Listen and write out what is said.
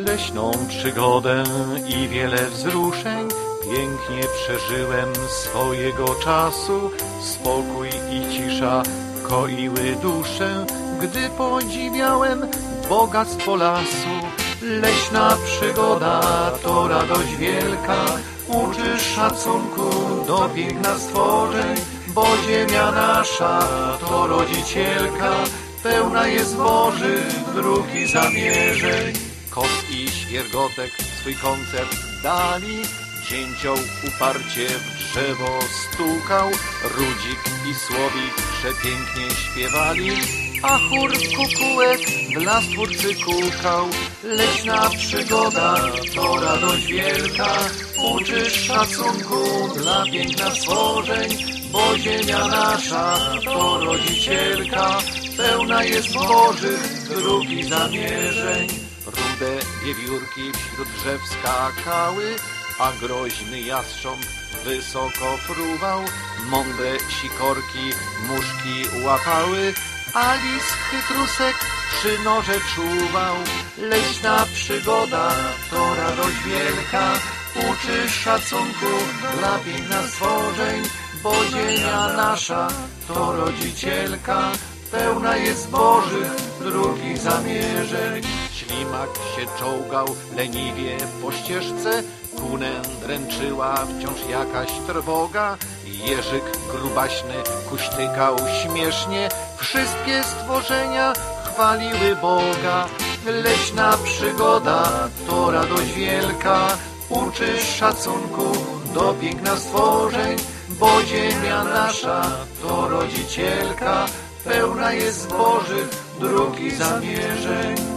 leśną przygodę i wiele wzruszeń pięknie przeżyłem swojego czasu. Spokój i cisza koiły duszę, gdy podziwiałem bogactwo lasu. Leśna przygoda to radość wielka, uczy szacunku do piękna stworzeń, bo ziemia nasza to rodzicielka, pełna jest bożych dróg i zamierzeń. Kot i świergotek swój koncert dali, dzięcioł uparcie w drzewo stukał, rudzik i słowik przepięknie śpiewali, a chór kukułek dla Stwórcy kukał. Leśna przygoda to radość wielka, uczy szacunku dla piękna stworzeń, bo ziemia nasza to rodzicielka, pełna jest bożych dróg i zamierzeń. Rude wiewiórki wśród drzew skakały, a groźny jastrząb wysoko fruwał. Mądre sikorki muszki łapały, a lis chytrusek przy norze czuwał. Leśna przygoda to radość wielka, uczy szacunku dla piękna stworzeń, bo ziemia nasza to rodzicielka, pełna jest bożych dróg i zamierzeń. Ślimak się czołgał leniwie po ścieżce, kunę dręczyła wciąż jakaś trwoga. Jeżyk grubaśny kuśtykał śmiesznie, wszystkie stworzenia chwaliły Boga. Leśna przygoda to radość wielka, uczy szacunku do piękna stworzeń, bo ziemia nasza to rodzicielka, pełna jest bożych dróg i zamierzeń.